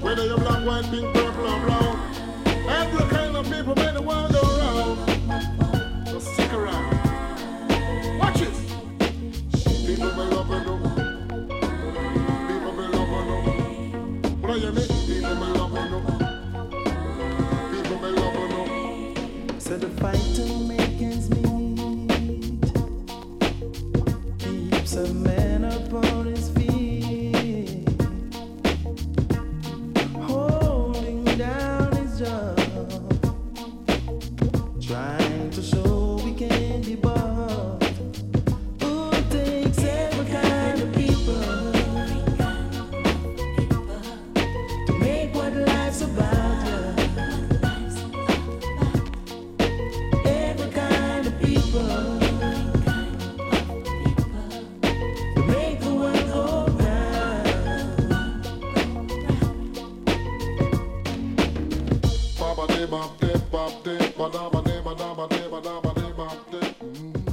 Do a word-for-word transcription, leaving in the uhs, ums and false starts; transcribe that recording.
Whether you're black, white, pink, purple, or brown, every kind of people make the world go round. So stick around. Watch it. People will love you. People will love you. What do you mean? People will love you. People will love you. So the fight to make ends meet keeps a man upon his feet, holding down his job, trying to show we can be bought. Who takes every kind of people to make what life's about? Every kind of people to make the world go round. Baba de bop de bop de ba da ba de ba da ba de ba da ba de bop de.